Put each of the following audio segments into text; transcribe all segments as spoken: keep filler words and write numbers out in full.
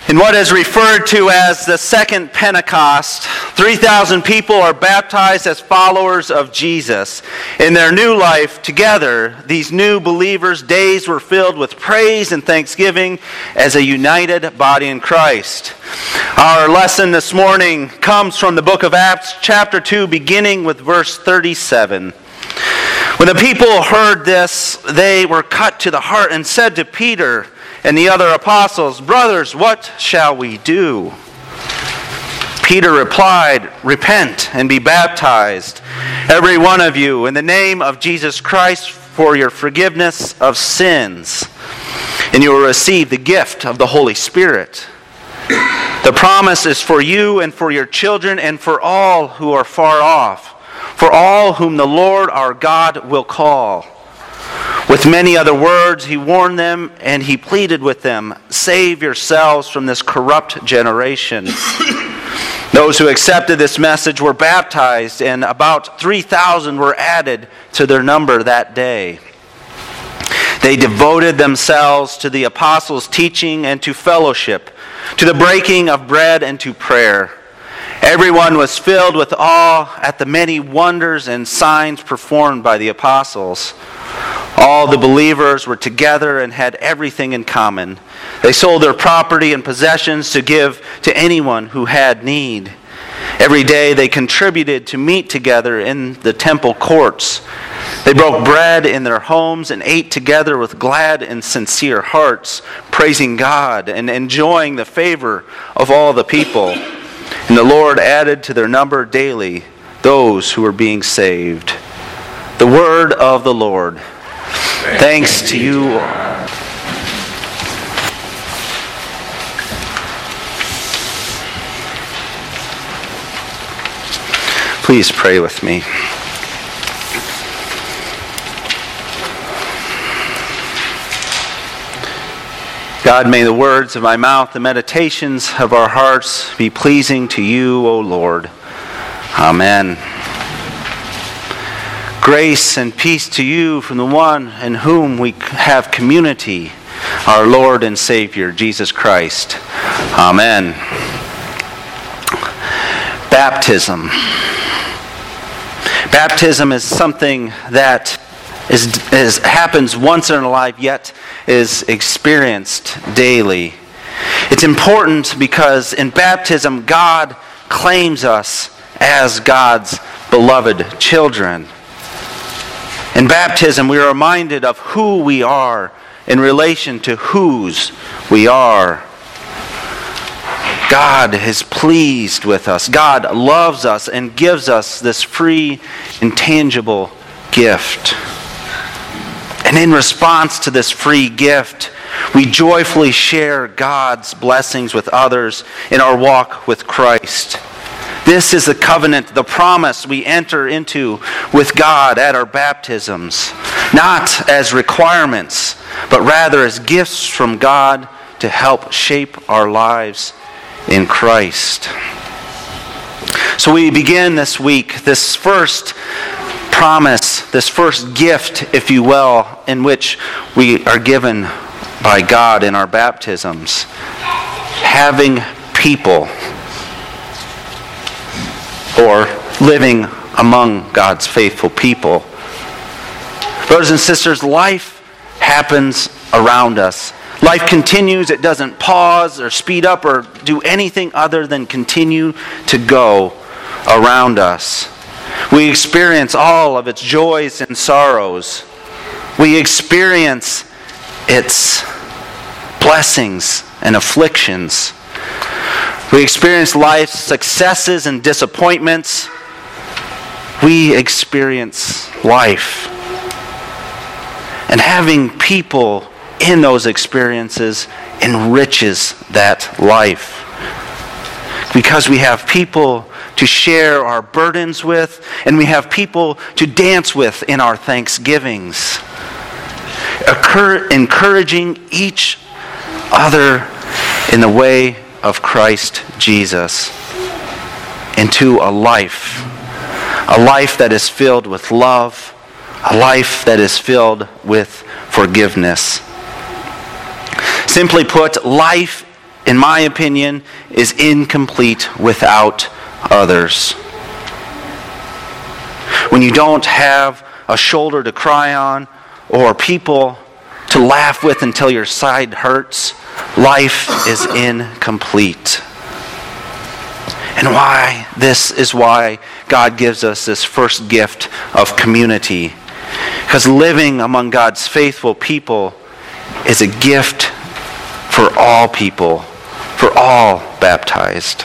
In what is referred to as the Second Pentecost, three thousand people are baptized as followers of Jesus. In their new life together, these new believers' days were filled with praise and thanksgiving as a united body in Christ. Our lesson this morning comes from the book of Acts, chapter two, beginning with verse thirty-seven. When the people heard this, they were cut to the heart and said to Peter and the other apostles, "Brothers, what shall we do?" Peter replied, "Repent and be baptized, every one of you, in the name of Jesus Christ for your forgiveness of sins, and you will receive the gift of the Holy Spirit. The promise is for you and for your children and for all who are far off, for all whom the Lord our God will call." With many other words, he warned them and he pleaded with them, "Save yourselves from this corrupt generation." Those who accepted this message were baptized, and about three thousand were added to their number that day. They devoted themselves to the apostles' teaching and to fellowship, to the breaking of bread and to prayer. Everyone was filled with awe at the many wonders and signs performed by the apostles. All the believers were together and had everything in common. They sold their property and possessions to give to anyone who had need. Every day they contributed to meet together in the temple courts. They broke bread in their homes and ate together with glad and sincere hearts, praising God and enjoying the favor of all the people. And the Lord added to their number daily those who were being saved. The word of the Lord. Thanks to you. Please pray with me. God, may the words of my mouth, the meditations of our hearts be pleasing to you, O Lord. Amen. Grace and peace to you from the one in whom we have community, our Lord and Savior, Jesus Christ. Amen. Baptism. Baptism is something that is, is happens once in a life, yet is experienced daily. It's important because in baptism, God claims us as God's beloved children. In baptism, we are reminded of who we are in relation to whose we are. God is pleased with us. God loves us and gives us this free, intangible gift. And in response to this free gift, we joyfully share God's blessings with others in our walk with Christ. This is the covenant, the promise we enter into with God at our baptisms, not as requirements, but rather as gifts from God to help shape our lives in Christ. So we begin this week, this first promise, this first gift, if you will, in which we are given by God in our baptisms, having people, or living among God's faithful people. Brothers and sisters, life happens around us. Life continues. It doesn't pause or speed up or do anything other than continue to go around us. We experience all of its joys and sorrows. We experience its blessings and afflictions. We experience life's successes and disappointments. We experience life. And having people in those experiences enriches that life. Because we have people to share our burdens with, and we have people to dance with in our thanksgivings. Occur, encouraging each other in the way of Christ Jesus into a life, a life that is filled with love, a life that is filled with forgiveness. Simply put, life in my opinion, is incomplete without others. When you don't have a shoulder to cry on or people to laugh with until your side hurts, life is incomplete. And why? This is why God gives us this first gift of community. Because living among God's faithful people is a gift for all people, for all baptized.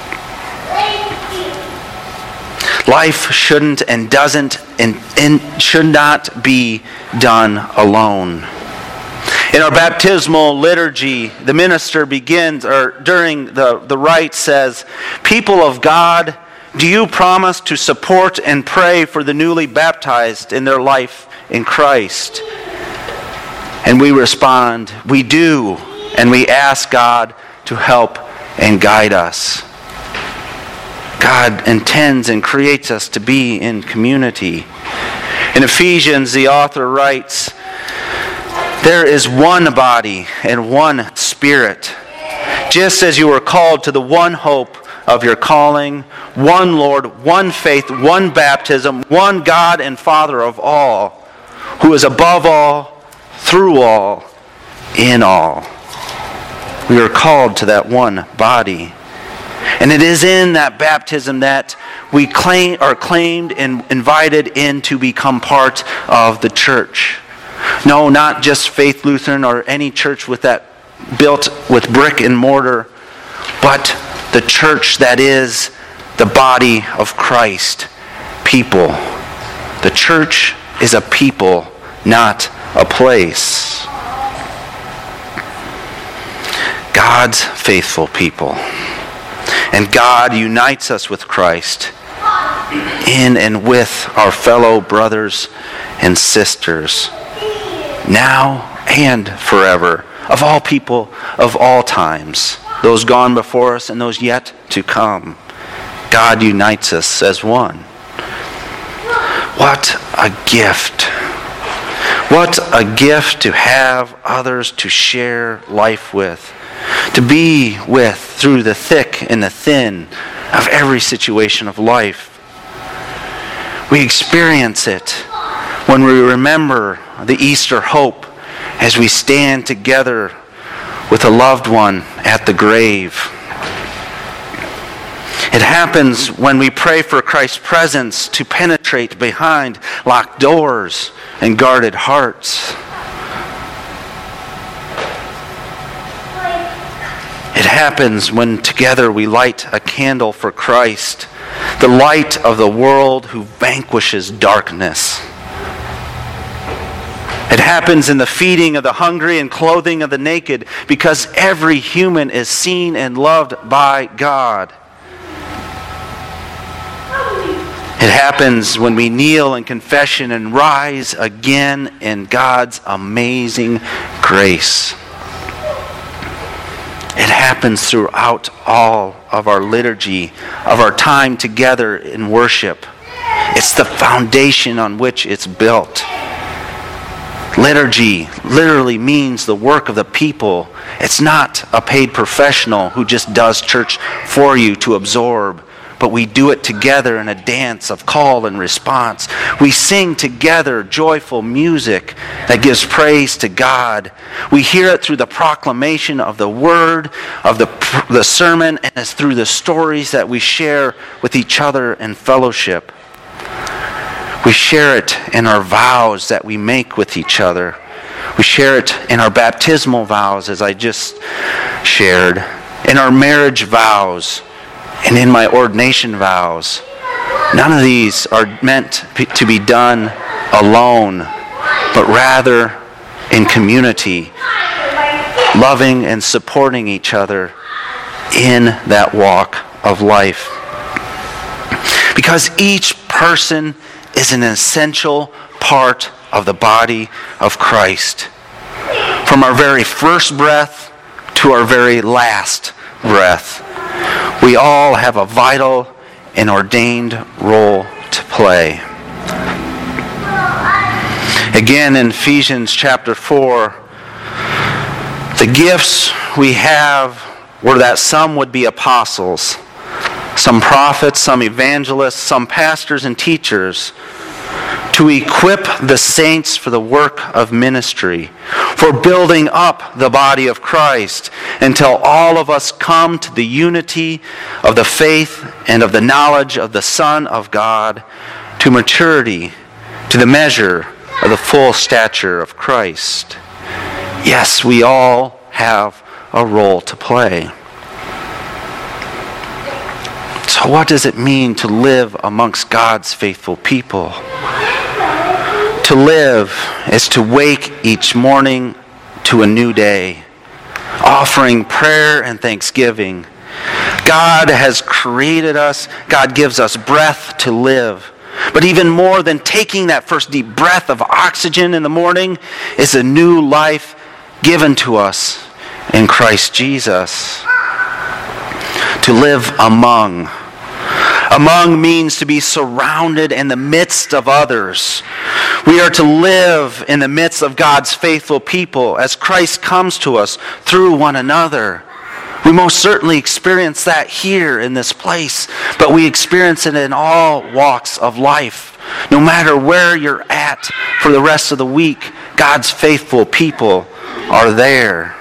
Life shouldn't and doesn't and, and should not be done alone. In our baptismal liturgy, the minister begins, or during the, the rite says, "People of God, do you promise to support and pray for the newly baptized in their life in Christ?" And we respond, "We do," and we ask God to help and guide us. God intends and creates us to be in community. In Ephesians, the author writes, "There is one body and one Spirit, just as you were called to the one hope of your calling, one Lord, one faith, one baptism, one God and Father of all, who is above all, through all, in all." We are called to that one body. And it is in that baptism that we claim, are claimed and invited in to become part of the church. No, not just Faith Lutheran or any church with that built with brick and mortar, but the church that is the body of Christ, people. The church is a people, not a place. God's faithful people. And God unites us with Christ in and with our fellow brothers and sisters, now and forever, of all people, of all times, those gone before us and those yet to come. God unites us as one. What a gift. What a gift to have others to share life with, to be with through the thick and the thin of every situation of life. We experience it when we remember the Easter hope as we stand together with a loved one at the grave. It happens when we pray for Christ's presence to penetrate behind locked doors and guarded hearts. It happens when together we light a candle for Christ, the light of the world who vanquishes darkness. It happens in the feeding of the hungry and clothing of the naked, because every human is seen and loved by God. It happens when we kneel in confession and rise again in God's amazing grace. It happens throughout all of our liturgy, of our time together in worship. It's the foundation on which it's built. Liturgy literally means the work of the people. It's not a paid professional who just does church for you to absorb, but we do it together in a dance of call and response. We sing together joyful music that gives praise to God. We hear it through the proclamation of the word, of the, the sermon, and it's through the stories that we share with each other in fellowship. We share it in our vows that we make with each other. We share it in our baptismal vows, as I just shared, in our marriage vows, and in my ordination vows. None of these are meant to be done alone, but rather in community, loving and supporting each other in that walk of life. Because each person is an essential part of the body of Christ. From our very first breath to our very last breath, we all have a vital and ordained role to play. Again, in Ephesians chapter four, the gifts we have were that some would be apostles, some prophets, some evangelists, some pastors and teachers, to equip the saints for the work of ministry, for building up the body of Christ, until all of us come to the unity of the faith and of the knowledge of the Son of God, to maturity, to the measure of the full stature of Christ. Yes, we all have a role to play. So what does it mean to live amongst God's faithful people? To live is to wake each morning to a new day, offering prayer and thanksgiving. God has created us. God gives us breath to live. But even more than taking that first deep breath of oxygen in the morning is a new life given to us in Christ Jesus. To live among. Among means to be surrounded in the midst of others. We are to live in the midst of God's faithful people as Christ comes to us through one another. We most certainly experience that here in this place, but we experience it in all walks of life. No matter where you're at for the rest of the week, God's faithful people are there.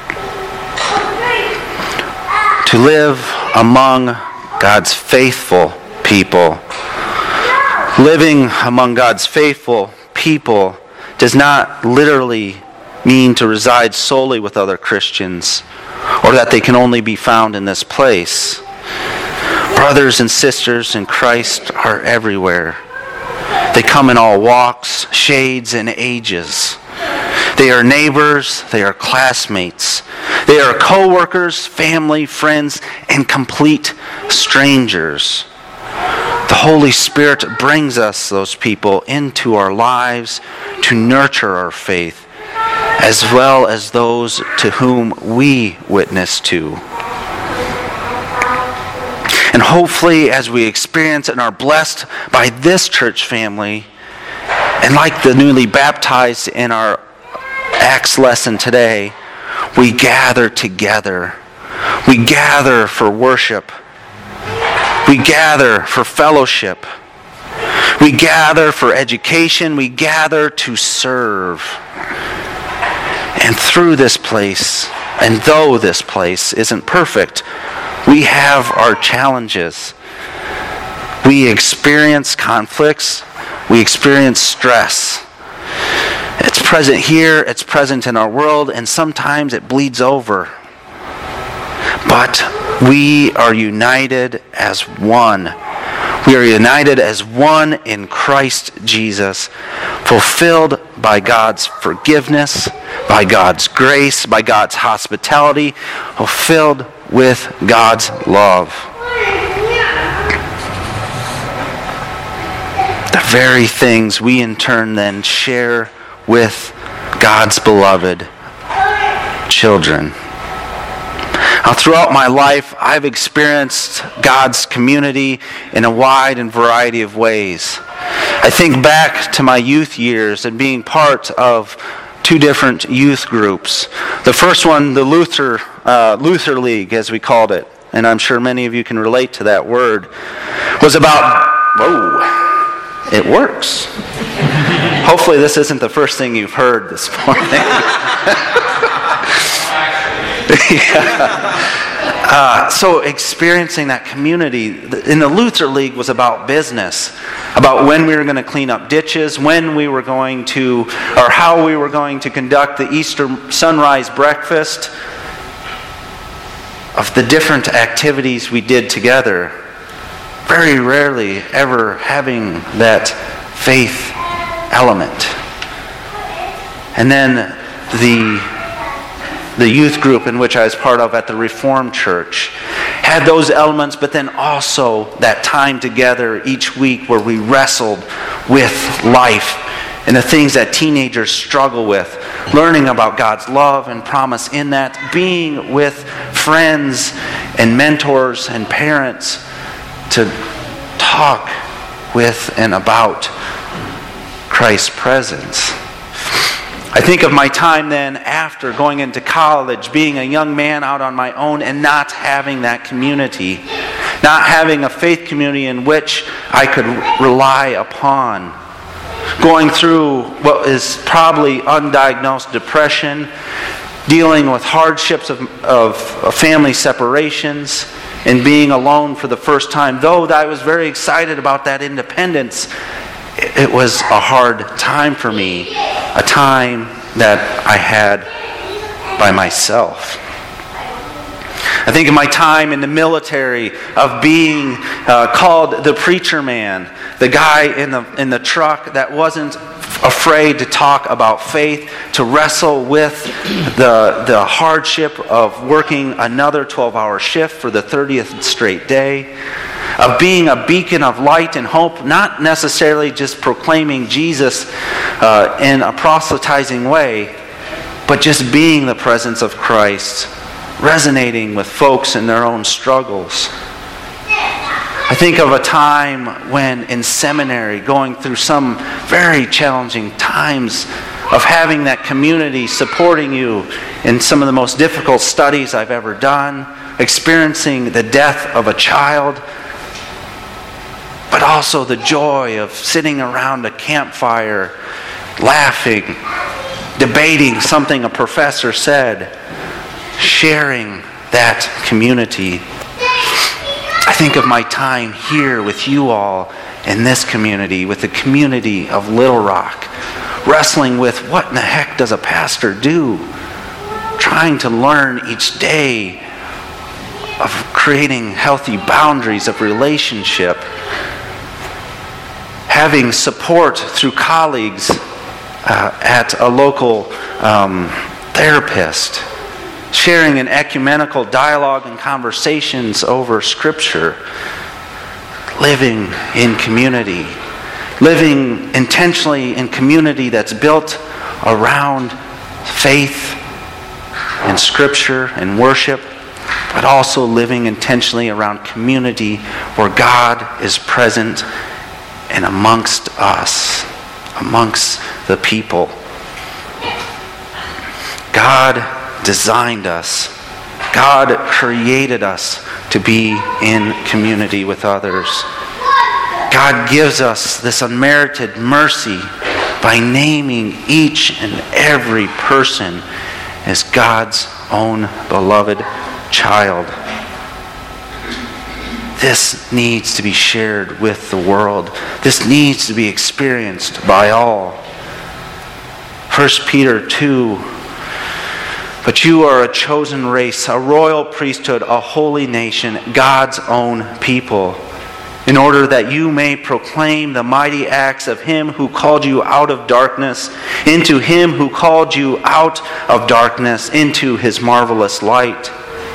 To live among God's faithful people. Living among God's faithful people does not literally mean to reside solely with other Christians, or that they can only be found in this place. Brothers and sisters in Christ are everywhere. They come in all walks, shades, and ages. They are neighbors, they are classmates, they are co-workers, family, friends, and complete strangers. The Holy Spirit brings us, those people, into our lives to nurture our faith, as well as those to whom we witness to. And hopefully, as we experience and are blessed by this church family, and like the newly baptized in our Acts lesson today, we gather together. We gather for worship. We gather for fellowship. We gather for education. We gather to serve. And through this place, and though this place isn't perfect, we have our challenges. We experience conflicts. We experience stress. It's present here, it's present in our world, and sometimes it bleeds over. But we are united as one. We are united as one in Christ Jesus, fulfilled by God's forgiveness, by God's grace, by God's hospitality, fulfilled with God's love. The very things we in turn then share with God's beloved children. Now, throughout my life, I've experienced God's community in a wide and variety of ways. I think back to my youth years and being part of two different youth groups. The first one, the Luther uh, Luther League, as we called it, and I'm sure many of you can relate to that word, was about, whoa, it works. Hopefully this isn't the first thing you've heard this morning. yeah. uh, so experiencing that community in the Luther League was about business, about when we were going to clean up ditches, when we were going to, or how we were going to conduct the Easter sunrise breakfast, of the different activities we did together. Very rarely ever having that faith element. And then the the youth group in which I was part of at the Reformed Church had those elements, but then also that time together each week where we wrestled with life and the things that teenagers struggle with, learning about God's love and promise in that, being with friends and mentors and parents to talk with and about Christ's presence. I think of my time then after going into college, being a young man out on my own and not having that community, not having a faith community in which I could rely upon. Going through what is probably undiagnosed depression, dealing with hardships of, of, of family separations, and being alone for the first time. Though I was very excited about that independence, it was a hard time for me, a time that I had by myself. I think of my time in the military, of being uh, called the preacher man, the guy in the in the truck that wasn't afraid to talk about faith, to wrestle with the, the hardship of working another twelve-hour shift for the thirtieth straight day, of being a beacon of light and hope, not necessarily just proclaiming Jesus uh, in a proselytizing way, but just being the presence of Christ, resonating with folks in their own struggles. I think of a time when in seminary, going through some very challenging times of having that community supporting you in some of the most difficult studies I've ever done, experiencing the death of a child, but also the joy of sitting around a campfire, laughing, debating something a professor said, sharing that community. I think of my time here with you all in this community, with the community of Little Rock, wrestling with what in the heck does a pastor do? Trying to learn each day of creating healthy boundaries of relationship, having support through colleagues uh, at a local um, therapist, sharing an ecumenical dialogue and conversations over Scripture, living in community, living intentionally in community that's built around faith and Scripture and worship, but also living intentionally around community where God is present and amongst us, amongst the people. God designed us. God created us to be in community with others. God gives us this unmerited mercy by naming each and every person as God's own beloved child. This needs to be shared with the world. This needs to be experienced by all. First Peter two, but you are a chosen race, a royal priesthood, a holy nation, God's own people, in order that you may proclaim the mighty acts of Him who called you out of darkness into Him who called you out of darkness into His marvelous light.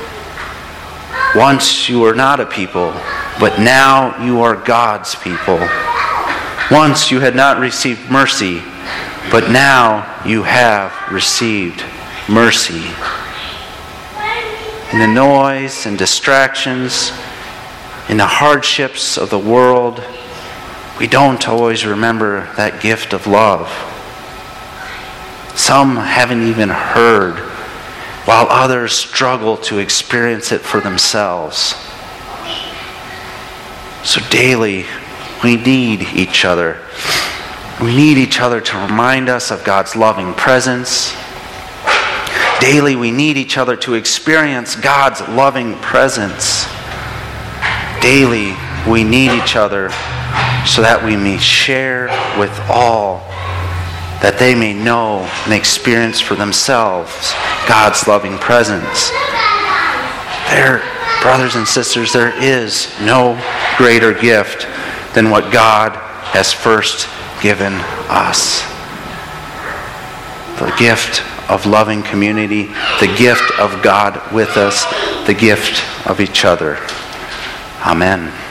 Once you were not a people, but now you are God's people. Once you had not received mercy, but now you have received mercy. In the noise and distractions, in the hardships of the world, we don't always remember that gift of love. Some haven't even heard, while others struggle to experience it for themselves. So daily, we need each other. We need each other to remind us of God's loving presence. Daily, we need each other to experience God's loving presence. Daily, we need each other so that we may share with all, that they may know and experience for themselves God's loving presence. There, brothers and sisters, there is no greater gift than what God has first given us. The gift of loving community, the gift of God with us, the gift of each other. Amen.